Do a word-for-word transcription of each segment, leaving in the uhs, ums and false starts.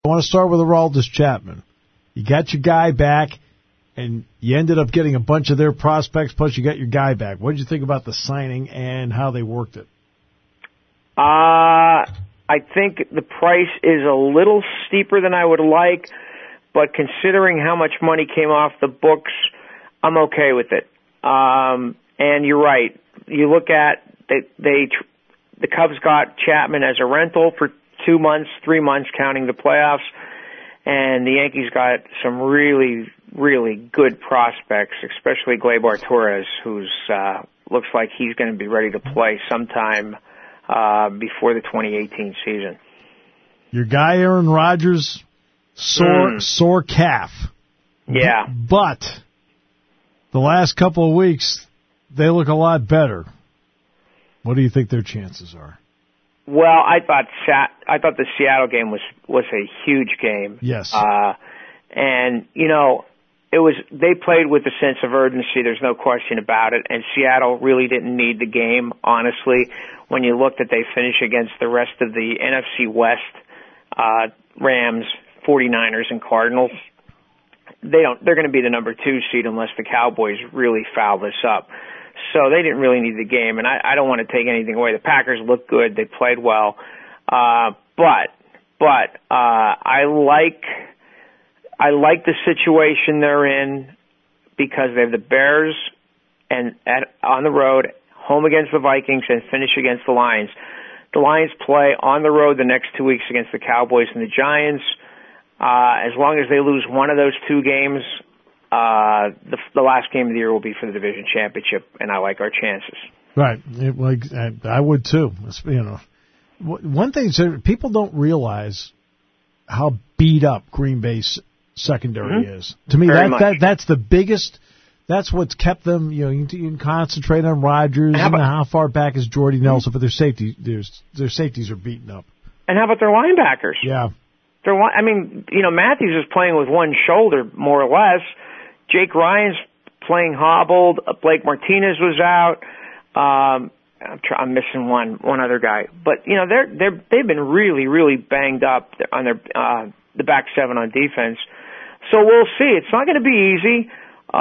I want to start with Aroldis Chapman. You got your guy back, and you ended up getting a bunch of their prospects, plus you got your guy back. What did you think about the signing and how they worked it? Uh, I think the price is a little steeper than I would like, but considering how much money came off the books, I'm okay with it. Um, and you're right. You look at they, they the Cubs got Chapman as a rental for two months, three months, counting the playoffs, and the Yankees got some really, really good prospects, especially Gleyber Torres, who's uh, looks like he's going to be ready to play sometime uh, before the twenty eighteen season. Your guy Aaron Rodgers, sore mm. sore calf. Yeah, but the last couple of weeks they look a lot better. What do you think their chances are? Well, I thought I thought the Seattle game was was a huge game. Yes. Uh, and you know, it was they played with a sense of urgency. There's no question about it. And Seattle really didn't need the game, honestly. When you looked at they finish against the rest of the N F C West, uh, Rams, forty-niners, and Cardinals, they don't. They're going to be the number two seed unless the Cowboys really foul this up. So they didn't really need the game, and I, I don't want to take anything away. The Packers looked good; they played well, uh, but but uh, I like I like the situation they're in because they have the Bears and at, on the road, home against the Vikings, and finish against the Lions. The Lions play on the road the next two weeks against the Cowboys and the Giants. Uh, as long as they lose one of those two games, Uh, the, the last game of the year will be for the division championship, and I like our chances. Right. It, like, I, I would too. It's, you know, one thing is that people don't realize how beat up Green Bay's secondary mm-hmm. is. To me, Very that, that that's the biggest. That's what's kept them. You know, you can, you can concentrate on Rodgers and how, about, and how far back is Jordy Nelson, mm-hmm. but their safety, their their safeties are beaten up. And how about their linebackers? Yeah. They're, I mean, you know, Matthews is playing with one shoulder more or less. Jake Ryan's playing hobbled. Blake Martinez was out. Um, I'm, try, I'm missing one one other guy, but you know they're they're they've been really really banged up on their uh, the back seven on defense. So we'll see. It's not going to be easy,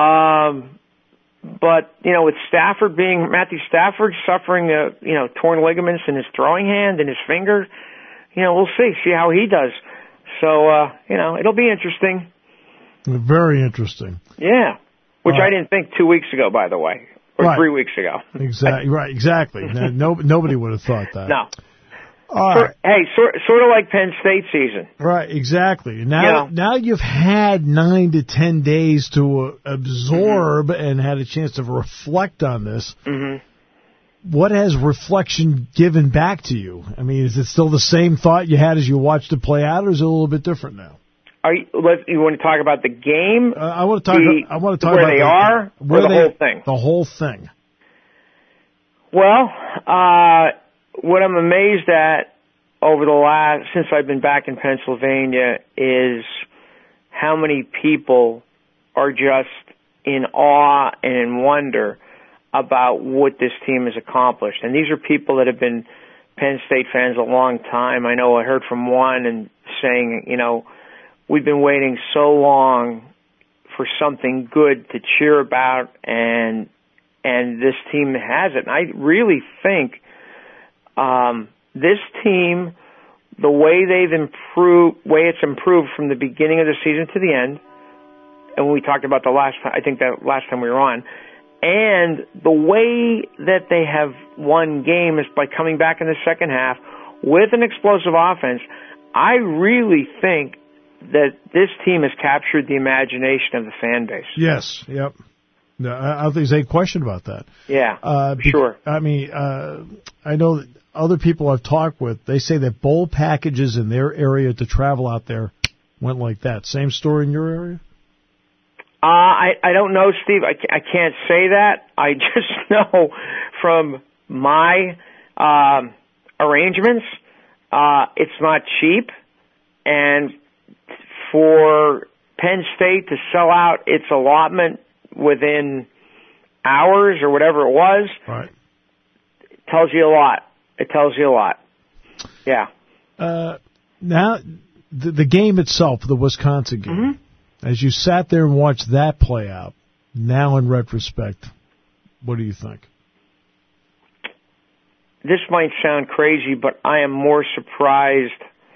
um, but you know with Stafford being Matthew Stafford suffering uh, you know torn ligaments in his throwing hand and his finger, you know we'll see see how he does. So uh, you know it'll be interesting. Very interesting. Yeah, which uh, I didn't think two weeks ago, by the way, or right. three weeks ago. Exactly. Right. Exactly. no, nobody would have thought that. No. All so, right. Hey, sort sort of like Penn State season. Right. Exactly. Now, you know, now you've had nine to ten days to uh, absorb mm-hmm. and had a chance to reflect on this. Mm-hmm. What has reflection given back to you? I mean, is it still the same thought you had as you watched it play out, or is it a little bit different now? Are you, let, you want to talk about the game? Uh, I want to talk. The, about, I want to talk where about they the, are, where or the they, whole thing. The whole thing. Well, uh, what I'm amazed at over the last since I've been back in Pennsylvania is how many people are just in awe and in wonder about what this team has accomplished. And these are people that have been Penn State fans a long time. I know I heard from one and saying, you know, we've been waiting so long for something good to cheer about, and and this team has it. And I really think um, this team, the way they've improved, way it's improved from the beginning of the season to the end, and we talked about the last time, I think that last time we were on, and the way that they have won games by coming back in the second half with an explosive offense, I really think that this team has captured the imagination of the fan base. Yes, yep. No, I don't think there's any question about that. Yeah, uh, be- sure. I mean, uh, I know that other people I've talked with, they say that bowl packages in their area to travel out there went like that. Same story in your area? Uh, I, I don't know, Steve. I, I can't say that. I just know from my um, arrangements, uh, it's not cheap, and for Penn State to sell out its allotment within hours or whatever it was, right, tells you a lot. It tells you a lot. Yeah. Uh, now, the, the game itself, the Wisconsin game, mm-hmm. as you sat there and watched that play out, now in retrospect, what do you think? This might sound crazy, but I am more surprised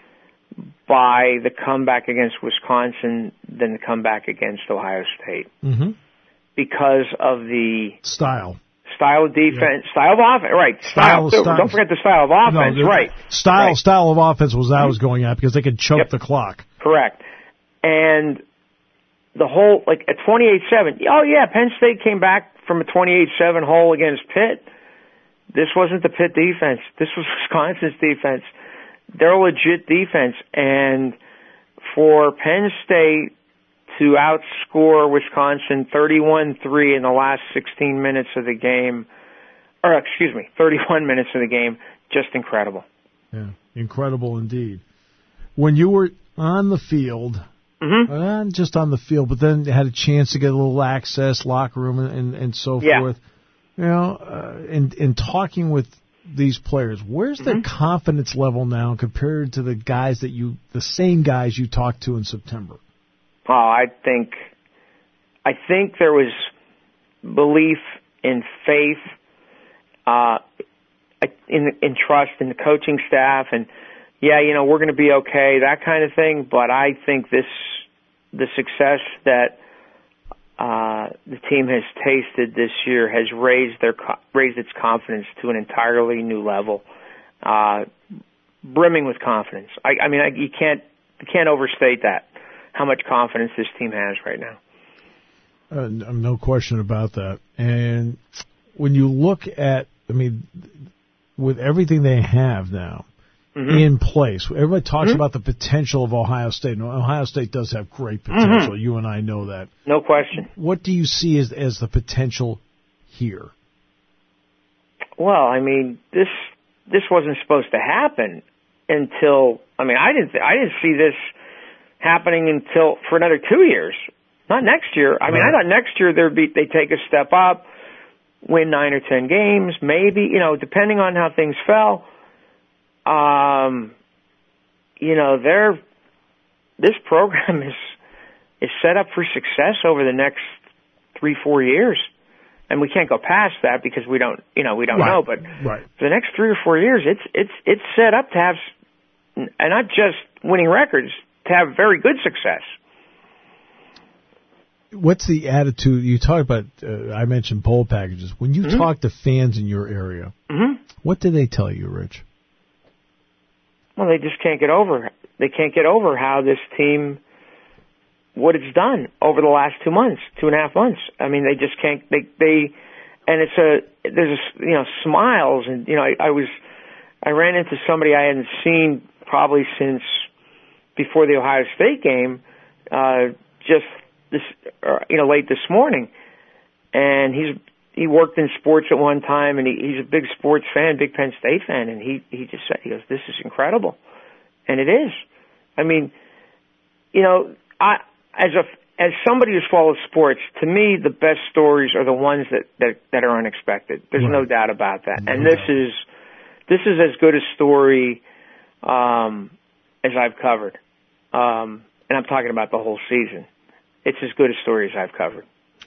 by the comeback against Wisconsin than the comeback against Ohio State. Mm-hmm. Because of the style. Style of defense, yeah. style of offense, right. Style, style, style. Don't forget the style of offense, no, right. Style right. style of offense was I was going at because they could choke yep. the clock. Correct. And the whole, like, a twenty-eight seven, oh yeah, Penn State came back from a twenty-eight seven hole against Pitt. This wasn't the Pitt defense. This was Wisconsin's defense. They're a legit defense. And for Penn State to outscore Wisconsin thirty-one three in the last sixteen minutes of the game, or excuse me, thirty-one minutes of the game, just incredible. Yeah, incredible indeed. When you were on the field, mm-hmm. uh, just on the field, but then had a chance to get a little access, locker room, and, and so yeah. forth, you know, uh, in, in talking with these players, where's mm-hmm. their confidence level now compared to the guys that you, the same guys you talked to in September? Oh, I think, I think there was belief in faith, uh, in in trust in the coaching staff, and yeah, you know, we're going to be okay, that kind of thing. But I think this, the success that uh, the team has tasted this year has raised their raised its confidence to an entirely new level, uh, brimming with confidence. I, I mean, I, you can't you can't overstate that. How much confidence this team has right now. Uh, no question about that. And when you look at, I mean, with everything they have now mm-hmm. in place, everybody talks mm-hmm. about the potential of Ohio State. And Ohio State does have great potential. Mm-hmm. You and I know that. No question. What do you see as as the potential here? Well, I mean, this this wasn't supposed to happen until, I mean, I didn't I didn't see this happening until for another two years, not next year. I mean, right. I thought next year there'd be they take a step up, win nine or ten games, maybe, you know, depending on how things fell. Um, you know, they're this program is is set up for success over the next three, four years, and we can't go past that because we don't, you know, we don't right. know. But right. for the next three or four years, it's it's it's set up to have, and not just winning records, to have very good success. What's the attitude? You talk about, uh, I mentioned poll packages. When you mm-hmm. talk to fans in your area, mm-hmm. what do they tell you, Rich? Well, they just can't get over, they can't get over how this team, what it's done over the last two months, two and a half months. I mean, they just can't, they, they, and it's a, there's a, you know, smiles, and, you know, I, I was, I ran into somebody I hadn't seen probably since before the Ohio State game, uh, just this, uh, you know, late this morning. And he's, he worked in sports at one time, and he, he's a big sports fan, big Penn State fan. And he, he just said, he goes, this is incredible. And it is. I mean, you know, I, as a, as somebody who's followed sports, to me, the best stories are the ones that, that, that are unexpected. There's right. no doubt about that. No and this doubt. is, this is as good a story, um, as I've covered. Um, and I'm talking about the whole season. It's as good a story as I've covered.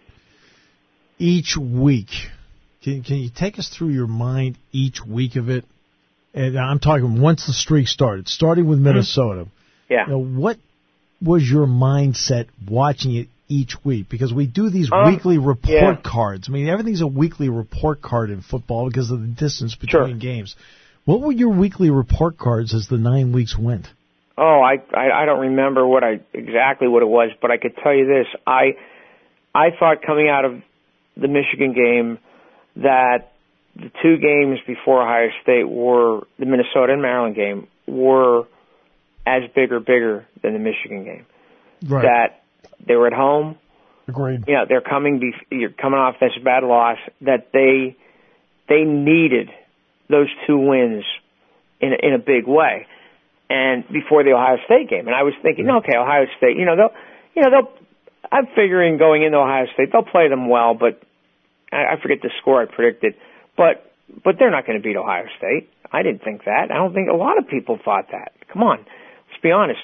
Each week, can, can you take us through your mind each week of it? And I'm talking once the streak started, starting with Minnesota. Mm-hmm. Yeah. You know, what was your mindset watching it each week? Because we do these um, weekly report yeah. cards. I mean, everything's a weekly report card in football because of the distance between sure. games. What were your weekly report cards as the nine weeks went? Oh, I, I I don't remember what I exactly what it was, but I could tell you this: I I thought coming out of the Michigan game that the two games before Ohio State were the Minnesota and Maryland game were as big or bigger than the Michigan game. Right. That they were at home. Agreed. You know, they're coming. Be, you're coming off this bad loss. That they they needed those two wins in a, in a big way. And before the Ohio State game, and I was thinking, okay, Ohio State, you know, they'll, you know, they'll. I'm figuring going into Ohio State, they'll play them well, but I, I forget the score I predicted, but but they're not going to beat Ohio State. I didn't think that. I don't think a lot of people thought that. Come on, let's be honest.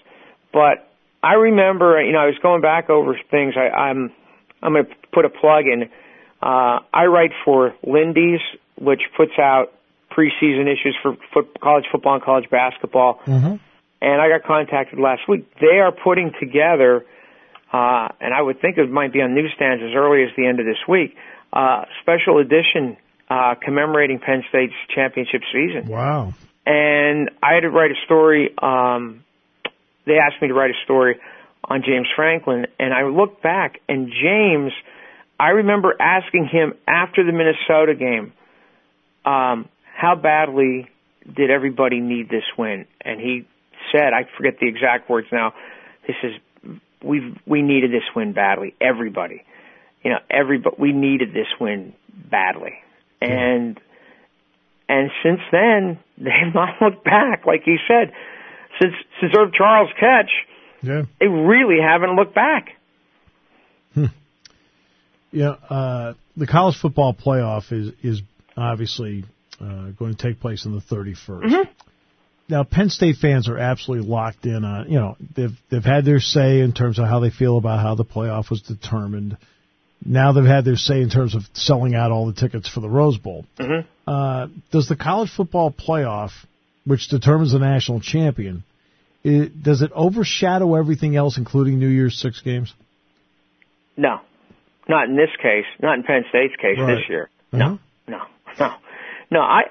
but I remember, you know, I was going back over things. I, I'm I'm going to put a plug in. Uh, I write for Lindy's, which puts out preseason issues for foot, college football and college basketball. Mm-hmm. And I got contacted last week. They are putting together, uh, and I would think it might be on newsstands as early as the end of this week, uh, special edition uh, commemorating Penn State's championship season. Wow. And I had to write a story. Um, they asked me to write a story on James Franklin, and I looked back, and James, I remember asking him after the Minnesota game, um, how badly did everybody need this win? And he said, I forget the exact words now, he says, we we needed this win badly, everybody. You know, everybody, we needed this win badly. And and since then, they've not looked back, like he said. Since since Irv Charles' catch, yeah. they really haven't looked back. Hmm. Yeah, uh, the college football playoff is, is obviously uh, going to take place on the thirty-first. Mm-hmm. Now, Penn State fans are absolutely locked in on, you know, they've they've had their say in terms of how they feel about how the playoff was determined. Now they've had their say in terms of selling out all the tickets for the Rose Bowl. Mm-hmm. Uh, does the college football playoff, which determines the national champion, it, does it overshadow everything else, including New Year's Six games? No, not in this case. Not in Penn State's case right. this year. Uh-huh. No, no, no, no. I,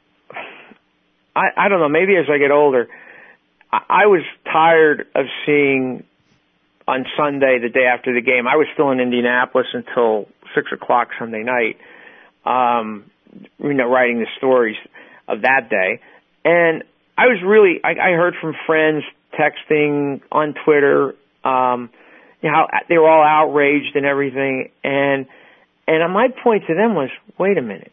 I, I don't know. Maybe as I get older, I, I was tired of seeing on Sunday, the day after the game. I was still in Indianapolis until six o'clock Sunday night. Um, you know, writing the stories of that day, and I was really. I, I heard from friends texting on Twitter. Um, you know, how they were all outraged and everything, and and my point to them was, wait a minute,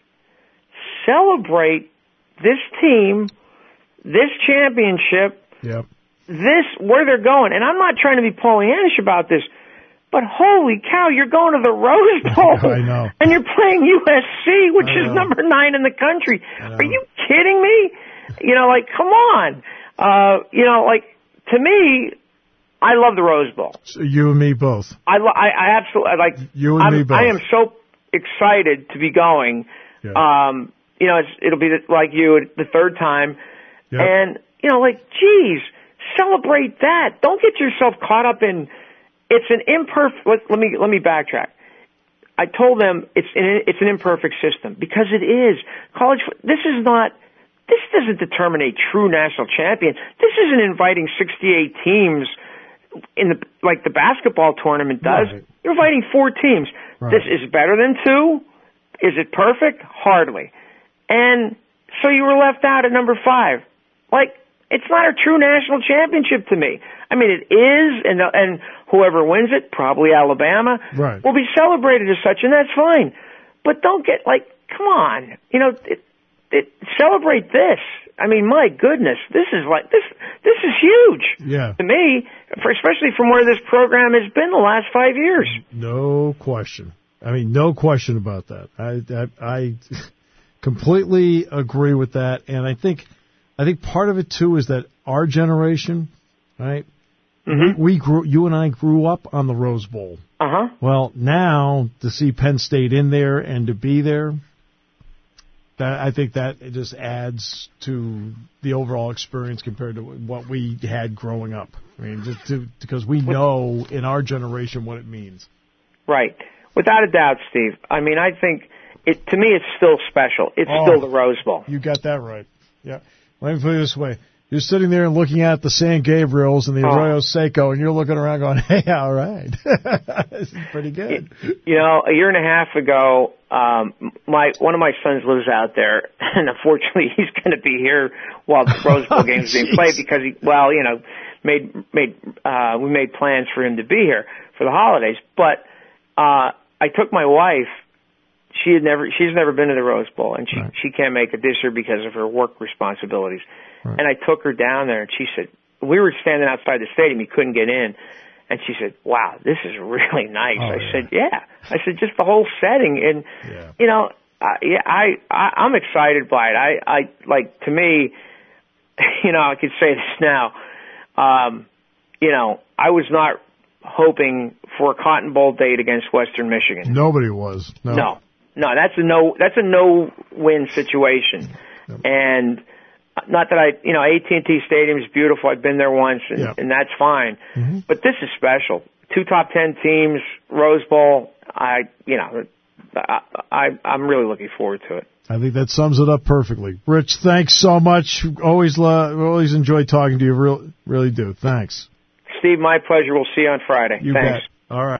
celebrate this team, this championship, yep. this where they're going. And I'm not trying to be Pollyannish about this, but holy cow, you're going to the Rose Bowl. I know. And you're playing U S C, which I is know. number nine in the country. Are you kidding me? You know, like, come on. Uh, you know, like, to me, I love the Rose Bowl. So you and me both. I, lo- I, I absolutely, I like, you and I'm, me both. I am so excited to be going. Yeah. Um, you know, it's, it'll be the, like you, the third time. Yep. And, you know, like, geez, celebrate that. Don't get yourself caught up in, it's an imperfect, let, let me, let me backtrack. I told them it's an, it's an imperfect system because it is. College, this is not, this doesn't determine a true national champion. This isn't inviting sixty-eight teams in the, like the basketball tournament does. Right. You're inviting four teams. Right. This is better than two. Is it perfect? Hardly. And so you were left out at number five. Like, it's not a true national championship to me. I mean, it is, and and whoever wins it, probably Alabama, right. will be celebrated as such, and that's fine. But don't get, like, come on. You know, it, it, celebrate this. I mean, my goodness, this is like, this This is huge yeah. to me, for, especially from where this program has been the last five years. No question. I mean, no question about that. I, I, I completely agree with that, and I think I think part of it too is that our generation, right? Mm-hmm. We grew, you and I grew up on the Rose Bowl. Uh huh. Well, now to see Penn State in there and to be there, that I think that it just adds to the overall experience compared to what we had growing up. I mean, just to, because we know in our generation what it means. Right. Without a doubt, Steve. I mean, I think it to me it's still special. It's oh, still the Rose Bowl. You got that right. Yeah. Let me put it this way. You're sitting there and looking at the San Gabriels and the Arroyo Seco, and you're looking around going, hey, all right. This is pretty good. You know, a year and a half ago, um, my one of my sons lives out there, and unfortunately he's going to be here while the Rose Bowl game is being played because, he, well, you know, made made uh, we made plans for him to be here for the holidays. But uh, I took my wife. She had never, she's never been to the Rose Bowl, and she, right. she can't make it this year because of her work responsibilities. Right. And I took her down there, and she said, we were standing outside the stadium, you couldn't get in, and she said, wow, this is really nice. Oh, I yeah. said, yeah. I said, just the whole setting, and, yeah. you know, uh, yeah, I, I, I'm excited by it. I, I, like, to me, you know, I could say this now, um, you know, I was not hoping for a Cotton Bowl date against Western Michigan. Nobody was. No. No. No, that's a no, that's a no-win situation. Yep. And not that I, you know, A T and T Stadium is beautiful. I've been there once, and, yep. and that's fine. Mm-hmm. But this is special. Two top ten teams, Rose Bowl. I, you know, I, I, I'm really looking forward to it. I think that sums it up perfectly. Rich, thanks so much. Always, uh, always enjoy talking to you. Really, really do. Thanks. Steve, my pleasure. We'll see you on Friday. You Thanks. bet. All right.